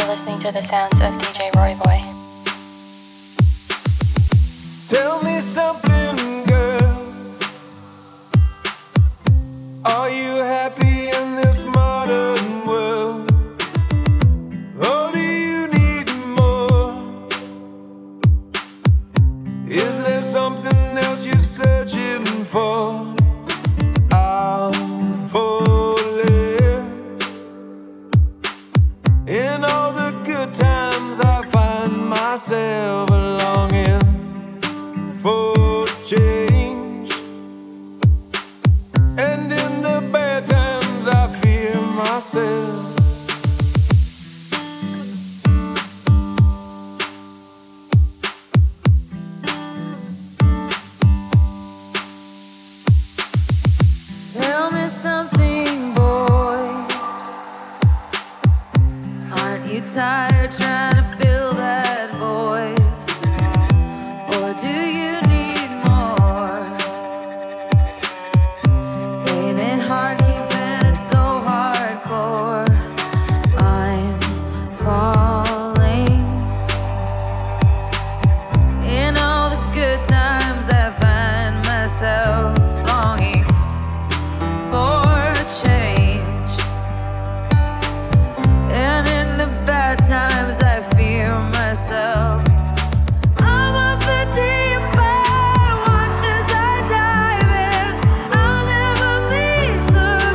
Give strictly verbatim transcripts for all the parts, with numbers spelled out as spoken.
listening to the sounds of D J Roy Boy. Tell me something, girl. Are you happy in this modern world? Or do you need more? Is there something else you're searching for? I'm falling. In all the good times I find myself longing for change, and in the bad times I fear myself. Tell me something, boy. Aren't you tired trying to fill that void? Or do you need more? Ain't it hard keeping it so hardcore? I'm falling. In all the good times I find myself longing for change, and in the bad times I fear myself. I'm off the deep end, watch as I dive in. I'll never meet the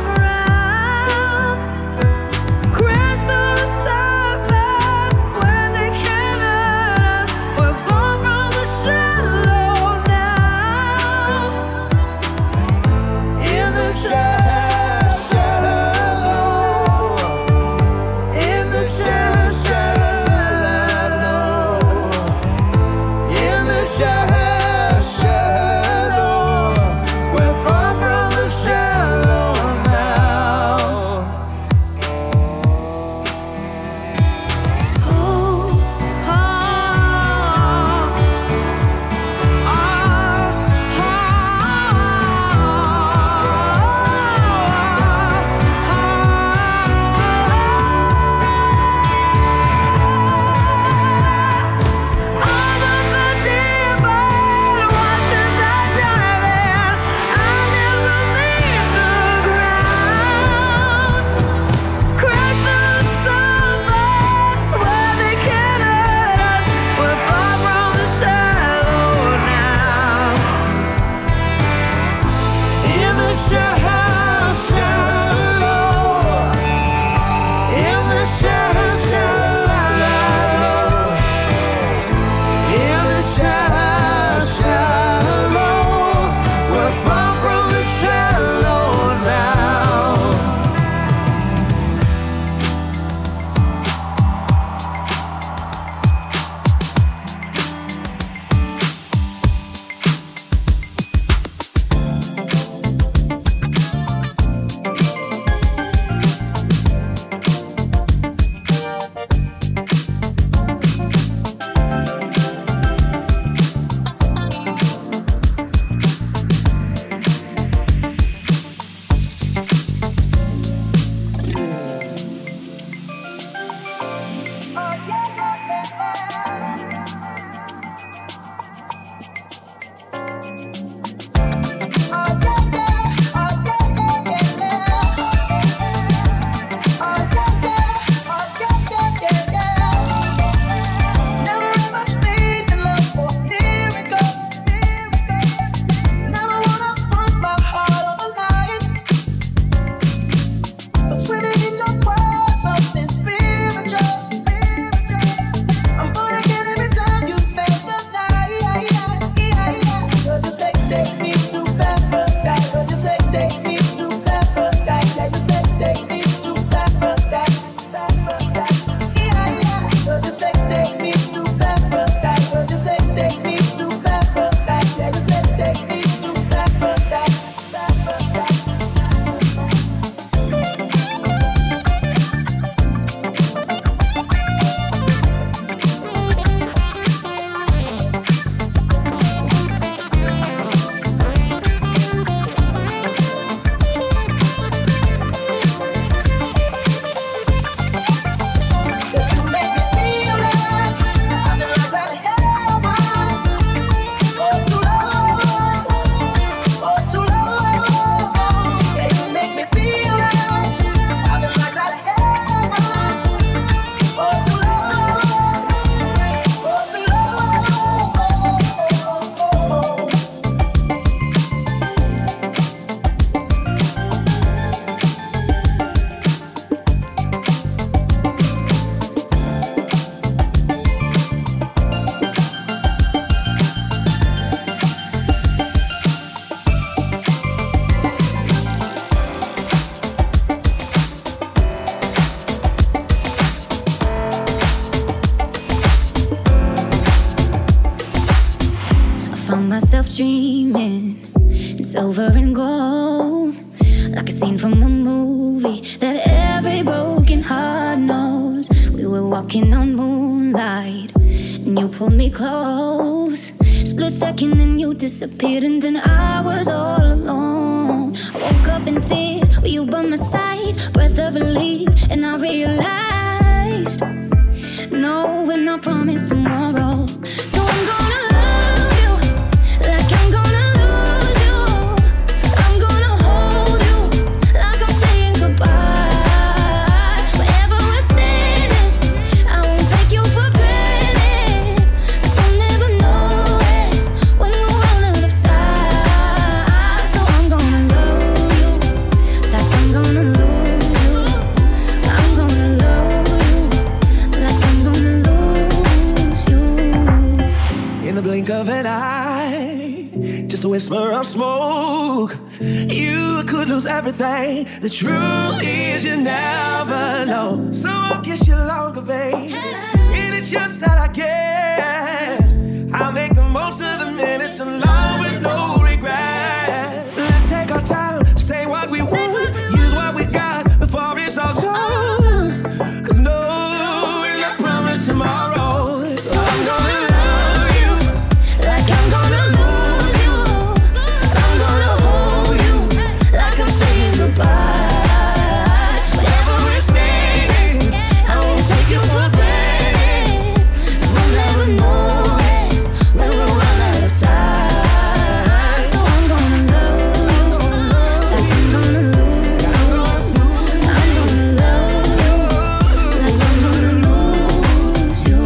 myself dreaming in silver and gold, like a scene from a movie that every broken heart knows. We were walking on moonlight and you pulled me close. Split second and you disappeared, and then I was all alone. I woke up in tears with you by my side, breath of relief, and I realized no, we're not promised tomorrow. So I'm gonna love you like I'm gonna lose you. I'm gonna hold you like I'm saying goodbye. Wherever we're standing, I won't take you for granted, 'cause we'll never know it when we run out of time. So I'm gonna love you like I'm gonna lose you. I'm gonna love you like I'm gonna lose you. In the blink of an eye, just a whisper of smoke, you could lose everything. The truth is you never know. So I'll kiss you longer, babe. Any chance that I get, I'll make the most of the minutes alone with no regret. Let's take our time to say what we want, use what we got before it's all gone. 'Cause no, we're not promised tomorrow. So I'm gonna love you like I'm gonna lose you. I'm gonna hold you like I'm saying goodbye. Wherever we're staying, I won't take you for granted, 'cause we'll never know it when we run out of time. So I'm gonna love you like I'm gonna lose you. I'm gonna love you like I'm gonna lose you.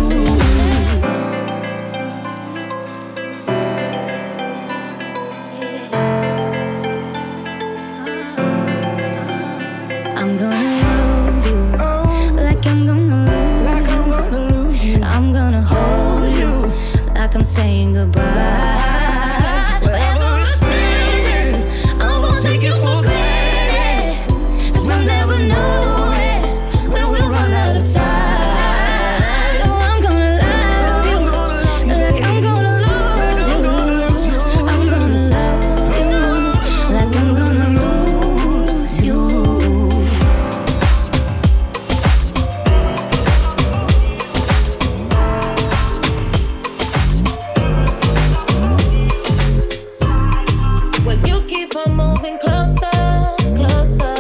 I'm gonna love you like I'm gonna lose Like I'm gonna lose you. I'm gonna hold you like I'm saying goodbye. Wherever we're standing, I won't take you for granted, 'cause we'll never know it when we run out of time. So I'm gonna love you like I'm gonna lose you. I'm gonna love you like I'm gonna lose you. Well, you keep on moving closer, closer.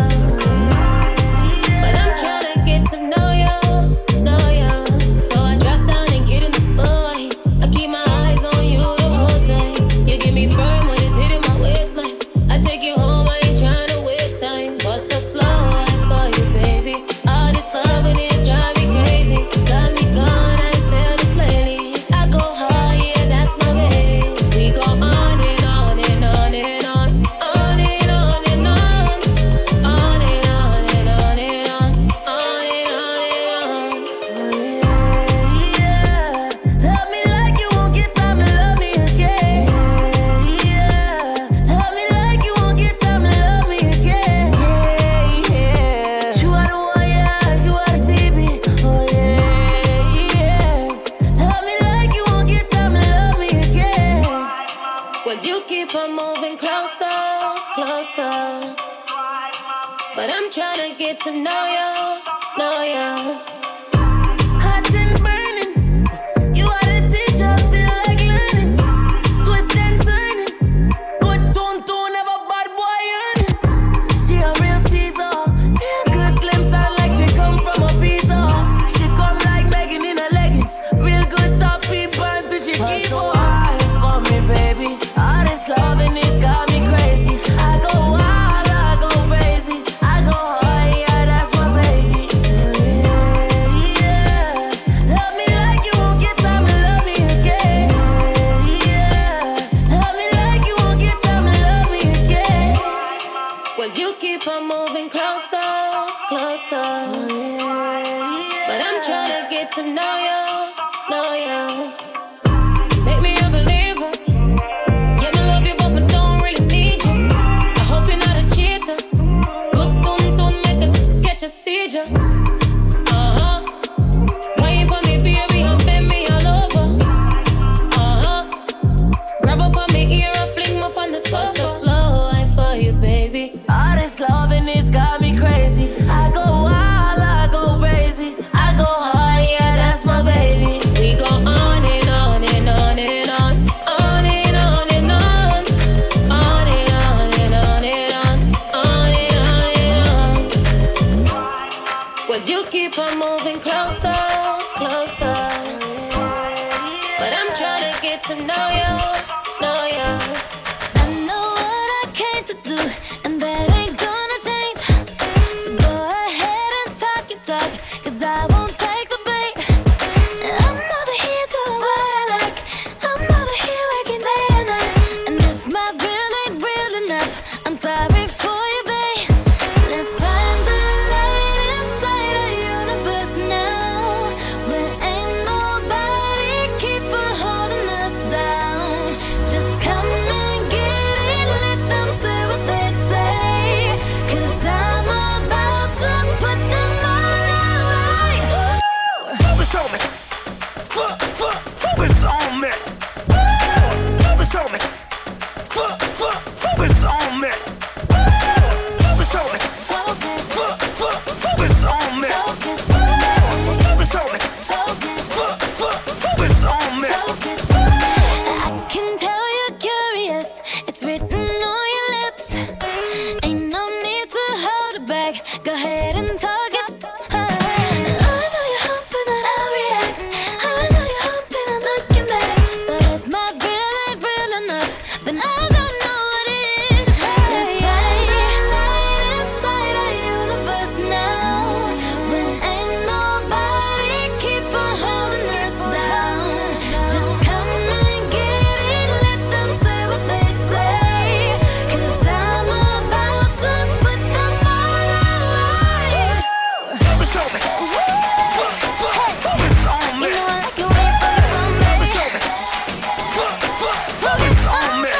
But I'm trying to get to know you, know you. So I drop down and get in the spot. I keep my eyes on you the whole time. You give me firm when it's hitting my waistline. I take you home, I ain't trying to waste time. But so slow ride for you, baby. All this loving is driving me crazy. Got me gone, I ain't felt this lately. I go hard, yeah, that's my baby. We go on and on and on and on, on and on and on, on and on and on and on, on and on and on. Oh yeah, yeah. Love me like you won't get time to love me again. Yeah, love me like you won't get time to love me again. Yeah, yeah. You are the one, yeah, you are the baby. Oh yeah, yeah. Love me like you won't get time to love me again. Well, you keep on moving closer, closer. But I'm trying to get to know you, know you. Hot and burning, you are the teacher, feel like learning. Twist and turning, good tone, tone, never bad boy yearning. She a real teaser, real good slim tan like she come from a pizza. She come like Megan in her leggings, real good top in pants and she keep on high for me, baby. All this loving is got me crazy. I go wild, I go crazy, I go high, yeah, that's my baby. Yeah, yeah. Love me like you won't get time to love me again. Yeah, love me like you won't get time to love me again. Well, you keep on moving closer, closer. But I'm trying to get to know you, know you. So make me a believer. Yeah, me love you, but I don't really need you. I hope you're not a cheater. Good tune, tune, make a catch a seizure. Uh huh. Why you for me, baby? I'm bend me all over. Uh huh. Grab up on me ear. Well, you keep on moving closer, closer. But I'm trying to get to know you, know you. I know what I came to do, and that ain't gonna change. So go ahead and talk your talk, cause I won't take the bait. I'm over here doing what I like. I'm over here working day and night. And if my real ain't real enough, I'm sorry for you, babe. Let's find the light inside our universe now, where ain't nobody keep on holding us down. Just come and get it, let them say what they say, cause I'm about to put them all right. Focus on me. F- f- focus on me. Focus on me. F- f- focus on me. Focus on me. Focus, F- f- focus on me. focus, Focus on me. focus, F- f- focus on me. focus. I can tell you're curious, it's written on your lips. Ain't no need to hold it back, go ahead and talk it. I know you're hoping that I'll react, I know you're hoping I'm looking back. But if my real ain't real enough, then I don't know what is. Let's find the light inside our universe now, when ain't nobody keep on holding us down. Just come and get it, let them say what they say, cause I'm about to put them all right. Focus on me. F- f- focus on me. You know I like it when you focus on me. Focus on me. F- f- focus on me.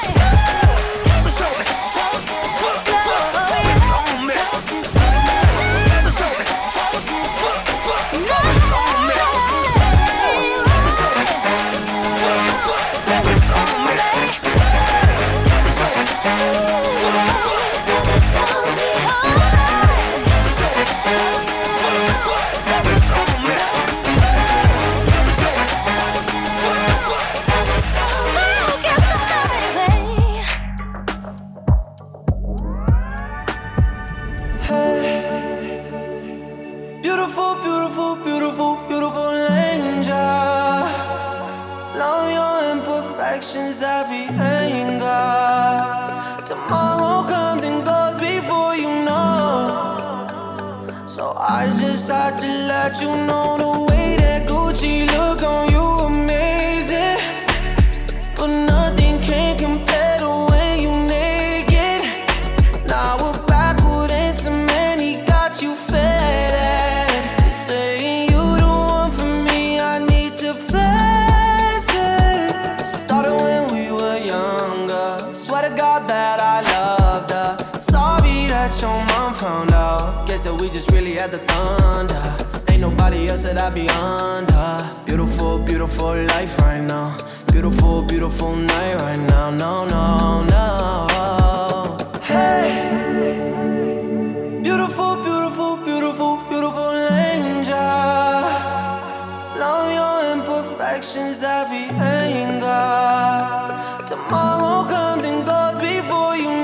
Focus on me. F- f- focus on me. Focus on me. F- f- focus on me. Focus on me. Focus on me. F- f- focus on me. Focus on me. Beautiful, beautiful, beautiful, beautiful angel. Love your imperfections, every anger. Tomorrow comes and goes before you know. So I just had to let you know the way that Gucci look on you amazing. But nothing can compare to when you naked. Now we're backward into man, he got you fed. Saying you the one for me, I need to flex it. Started when we were younger. Swear to God that I loved her. Sorry that your mom found out. Guess that we just really had the thunder. Ain't nobody else that I be under. Beautiful, beautiful life right now. Beautiful, beautiful night right now. No, no, no. Hey. Beautiful, beautiful, beautiful, beautiful angel. Love your imperfections, every anger. Tomorrow comes and goes before you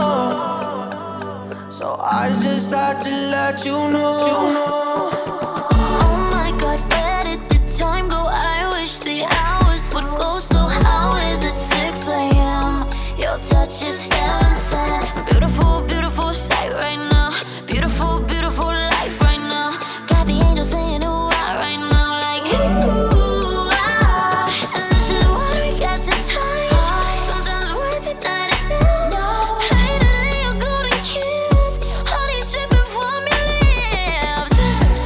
know. So I just had to let you know. Oh my God, where did the time go? I wish the hours would go slow. How is it six a.m.? Your touch is heaven sent. Beautiful, beautiful sight right now. Beautiful, beautiful life right now. Got the angels saying ooh ah right now, like ooh ah. And this is why we got to touch. Sometimes the words at night I know. Painted in your golden kiss, honey dripping from your lips.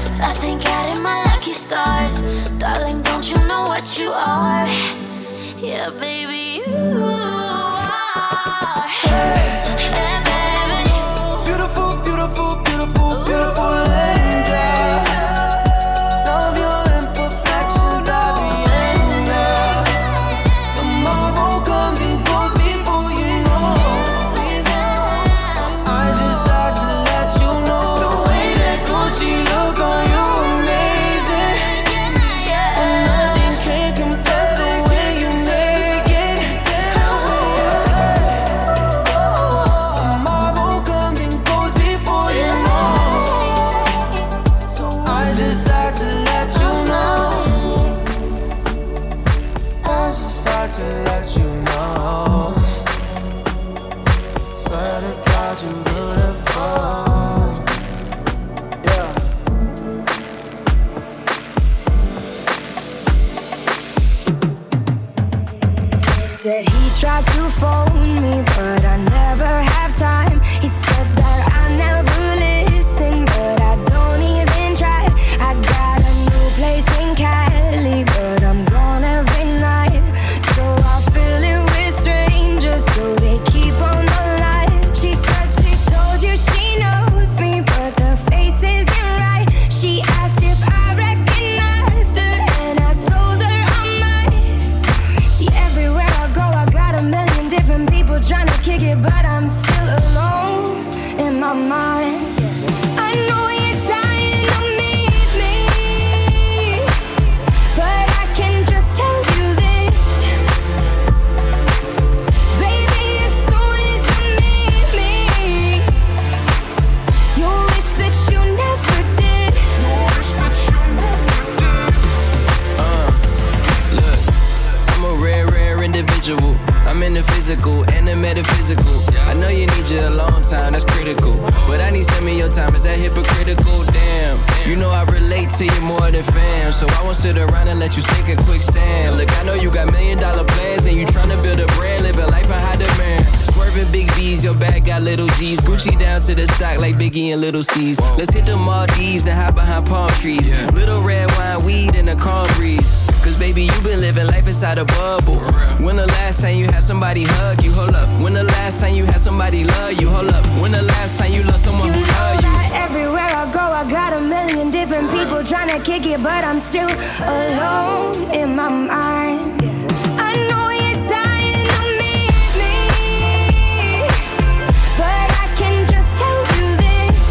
critical. But I need some of your time, is that hypocritical? Damn, you know I relate to you more than fam. So I won't sit around and let you sink in quicksand. Look, I know you got million dollar plans and you tryna build a brand, living life in high demand. Swerving big V's, your bag got little G's. Gucci down to the sock like Biggie and Little C's. Let's hit the Maldives and hide behind palm trees. Little red wine, weed, and a calm breeze. Cause baby, you been living life inside a bubble. When the last time you had somebody hug you? Hold up. When the last time you had somebody love you? Hold up. When the last time you loved someone you who loved you? Everywhere I go, I got a million different people trying to kick it, but I'm still alone in my mind. I know you're dying to meet me, but I can just tell you this,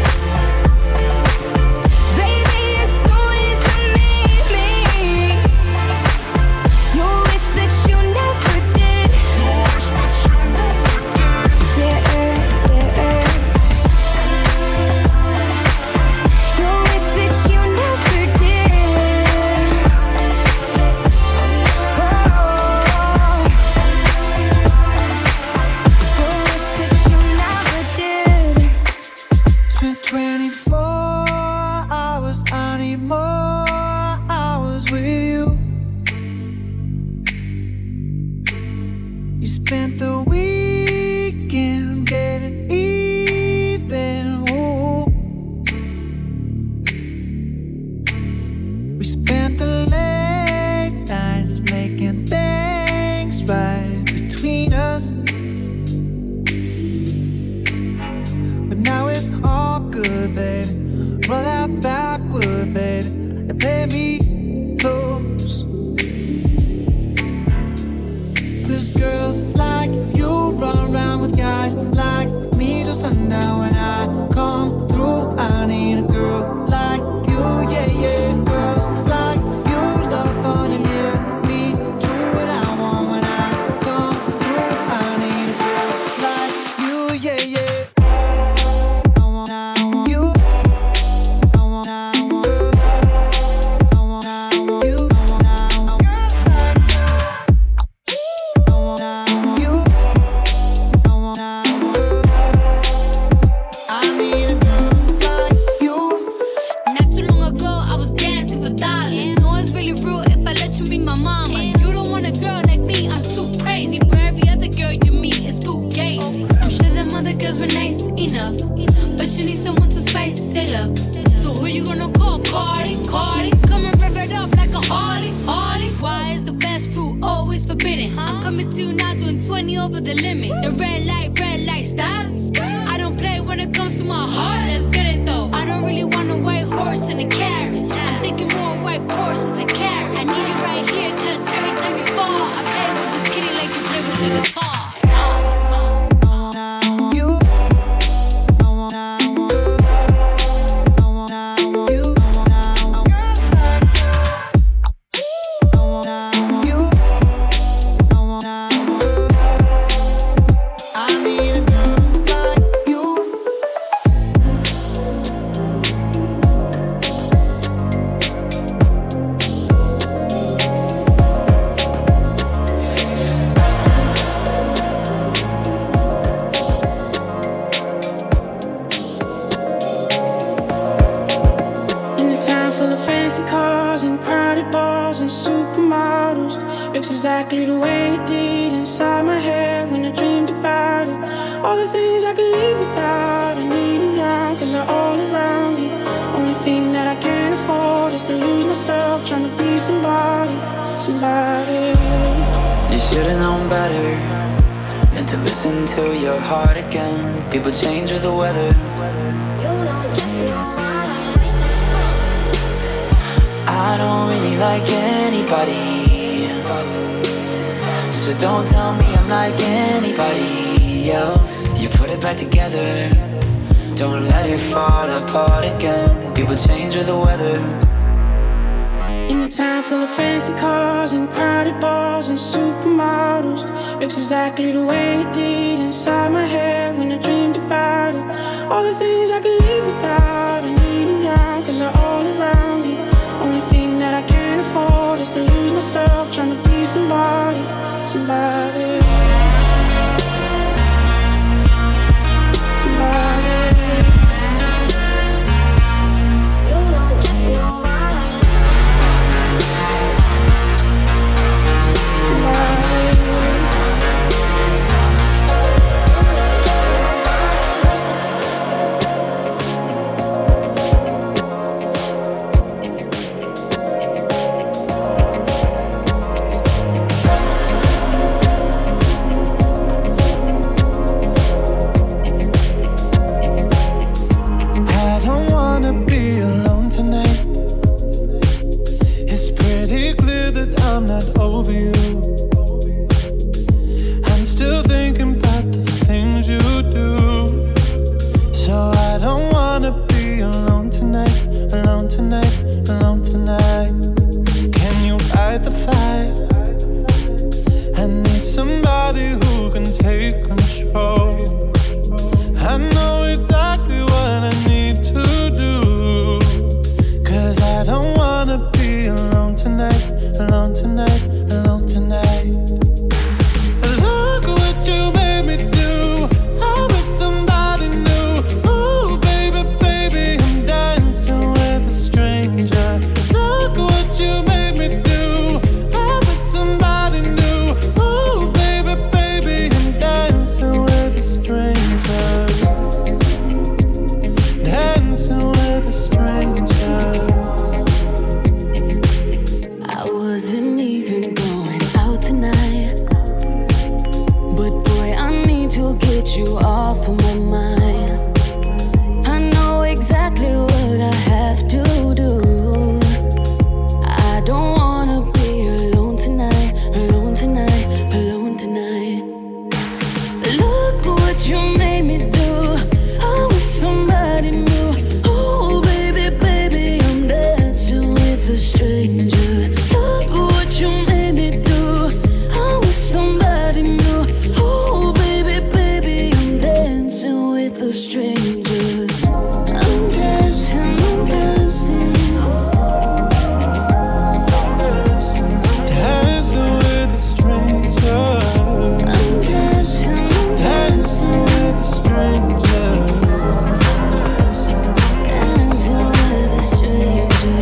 baby, as soon as you meet me, you wish that you never did. Yeah, yeah. You wish that you never did. Oh, you wish that you never did. Spent twenty-four hours, I need more hours with you. You spent the weekend getting even. Ooh. We spent the late nights making things right between us. But now it's all good, baby. Roll out backward, baby, and play me close. Cause girls like you run around with guys like me till sundown. When I come through, I need a girl like you, yeah, yeah. Girls like you love fun and yeah, me do what I want. When I come through, I need a girl like you, yeah, yeah. I want, I want you. I want, I want you. I want, I want you. I want, I want you. I want, I want you. I want, I want you. I need a girl like you. Not too long ago, I was dancing for dollars. No, it's really rude if I let you be my mama. You don't want a girl like me, I'm too crazy. But every other girl you meet is too gay. I'm sure them other girls were nice enough, but you need someone to spice it up. So who you gonna call? Cardi, Cardi. Come and rev it up like a Harley, Harley. Why is the best fruit always forbidden? I'm coming to you now doing twenty over the limit. The red light, red light, stop. I don't play when it comes to my heart, let's get it though. I don't really want a white horse in a carriage. I'm thinking more white horses and carriage. I need it right here, cause every time you fall, I play with this kitty like you play with your guitar. I want you. I want, I want you. I want, I want you. I want, I want you. I want, I want you. I want, I want you. I need a girl like you. In a town full of fancy cars and crowded bars and supermodels, looks exactly the way it did inside my head when I dreamed about it. All the things I could live without, I need them now, cause they're all around me. Only thing that I can't afford is to lose myself trying to be somebody, somebody. You should've known better than to listen to your heart again. People change with the weather. I don't really like anybody, so don't tell me I'm like anybody else. You put it back together, don't let it fall apart again. People change with the weather. In a town full of fancy cars and crowded bars and supermodels, looks exactly the way it did inside my head when I dreamed about it. All the things I could live without, I need them now, cause they're all around me. Only thing that I can't afford is to lose myself trying to be somebody, somebody, somebody. somebody who can take control. I know exactly what I need to do, 'cause I don't wanna be alone tonight, alone tonight, alone tonight. Look what you made me do. I was somebody new. Ooh, baby, baby, I'm dancing with a stranger. Look what you made me do. I was somebody new. Ooh, baby, baby, I'm dancing with a stranger. Dancing with a stranger. I wasn't even going out tonight, but boy, I need to get you off of my mind. I know exactly what I have to do. I don't wanna be alone tonight, alone tonight, alone tonight. Look what you made me do. I was somebody new. Oh, baby, baby, I'm dancing with a stranger. Look what you made me do. I was somebody new. Oh, baby, baby, I'm dancing with a stranger. I'm dancing, I'm dancing. Dancing with a stranger. I'm dancing, I'm Dancing with a stranger. dancing with a stranger.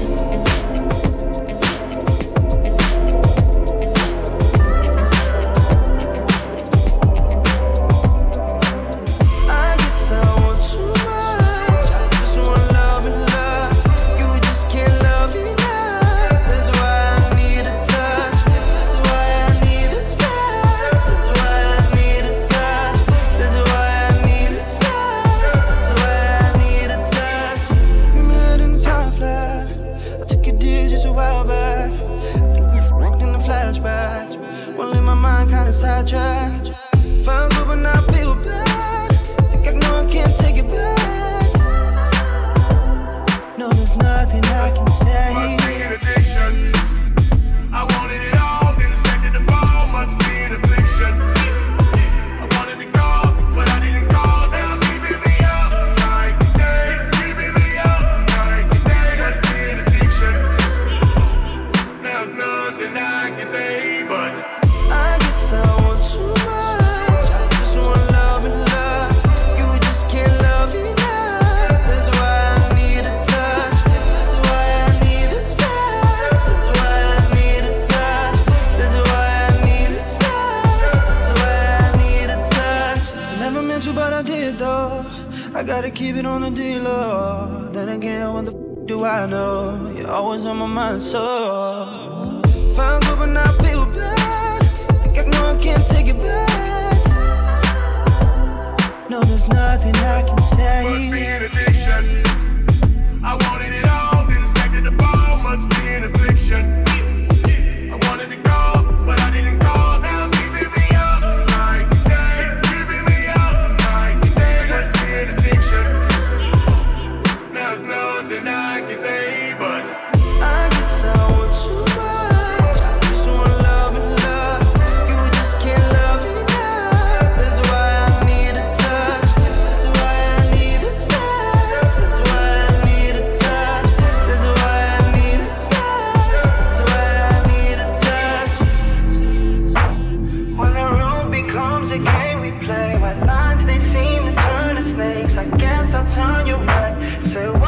I guess I want too much. I just want love and lust. You just can't love enough. That's why I need a touch. That's why I need a touch. That's why I need a touch. That's why I need a touch. That's why I need a touch. Come out in the time flat. I took a dig just a while back. I think we walked in the flashback. Won't let my mind kinda sidetracked. Found good but I feel bad. Think I know I can't take it back. No, there's nothing I can say. Must be an addiction. I wanted it all, then expected to fall. Must be an affliction. I wanted to call, but I didn't call. Now it's keeping me up night and day. Keeping me up night and day. Must be an addiction. There's nothing I can say, but I guess I want too much. I just want love and lust. You just can't love enough. That's why I need a touch. That's why I need a touch. That's why I need a touch. That's why I need a touch. That's why I need a touch. I never meant to, but I did though. I gotta keep it on the D-Lo. Then again, what the f do I know? You're always on my mind, so found good but I feel bad. Think I know I can't take it back. No, there's nothing I can must be say. an addiction. I wanted it all, then expected to fall. Must be an affliction. I wanted to call, but I didn't call. Now it's keeping me up night and day. Keeping me up night and day. Must be an addiction. There's nothing I can say, but I guess I want too much. I just want love and lust. You just can't love enough. That's why I need a touch. That's why I need a touch. That's why I need a touch. That's why I need a touch. That's why I need a touch. When the road becomes a game we play, white lines they seem to turn to snakes. I guess I'll turn your way. Say